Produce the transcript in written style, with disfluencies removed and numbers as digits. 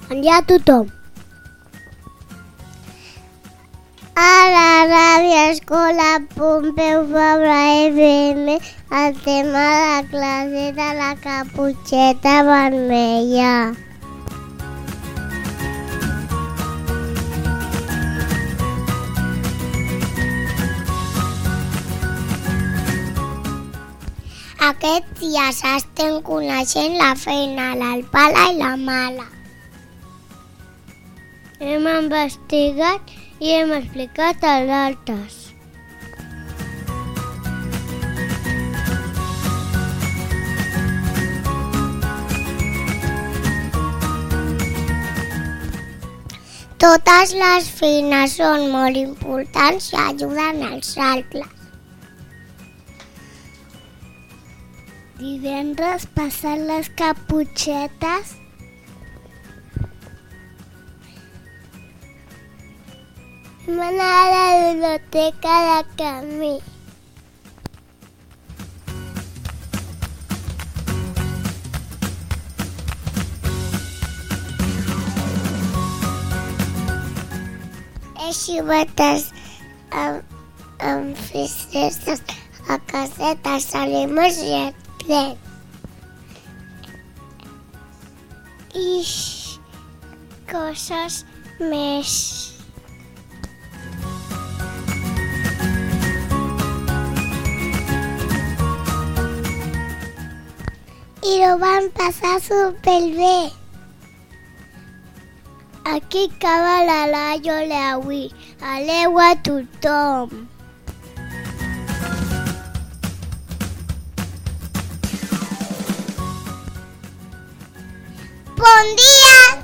Bon dia a tothom. A la ràdio Escola Pompeu Fabra FM, el tema de la classe de la Caputxeta Vermella. Aquests dies estem coneixent la feina, l'alpala i la mala. Hem investigat i hem explicat els altres. Totes les feines són molt importants i ajuden els altres. Divendres passen les caputxetes. Vam anar a la biblioteca de camí. He xivat amb fristes a casetes, salimos i et plen. I coses més. I ho vam passar superbé. Aquí acaba la Laiola avui. Adéu a tothom. Bon dia!